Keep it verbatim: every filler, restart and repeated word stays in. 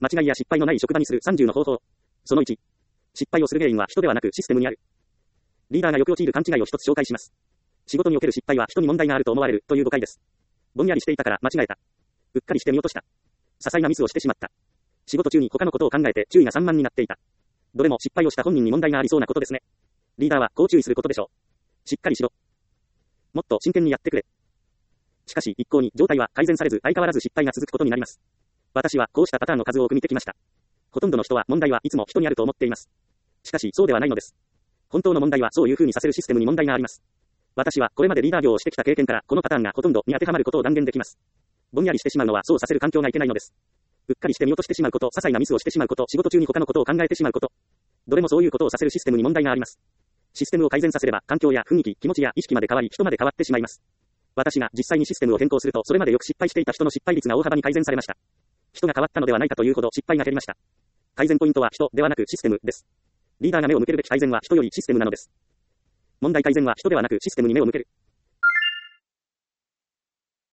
間違いや失敗のない職場にするさんじゅうの方法。そのいち。失敗をする原因は人ではなくシステムにある。リーダーがよく陥る勘違いを一つ紹介します。仕事における失敗は人に問題があると思われるという誤解です。ぼんやりしていたから間違えた。うっかりして見落とした。些細なミスをしてしまった。仕事中に他のことを考えて注意が散漫になっていた。どれも失敗をした本人に問題がありそうなことですね。リーダーはこう注意することでしょう。しっかりしろ。もっと真剣にやってくれ。しかし一向に状態は改善されず相変わらず失敗が続くことになります。私はこうしたパターンの数多く見てきました。ほとんどの人は問題はいつも人にあると思っています。しかしそうではないのです。本当の問題はそういう風にさせるシステムに問題があります。私はこれまでリーダー業をしてきた経験からこのパターンがほとんどに当てはまることを断言できます。ぼんやりしてしまうのはそうさせる環境がいけないのです。うっかりして見落としてしまうこと、些細なミスをしてしまうこと、仕事中に他のことを考えてしまうこと。どれもそういうことをさせるシステムに問題があります。システムを改善させれば環境や雰囲気、気持ちや意識まで変わり人まで変わってしまいます。私が実際にシステムを変更するとそれまでよく失敗していた人の失敗率が大幅に改善されました。人が変わったのではないかというほど失敗が減りました。改善ポイントは人ではなくシステムです。リーダーが目を向けるべき改善は人よりシステムなのです。問題改善は人ではなくシステムに目を向ける。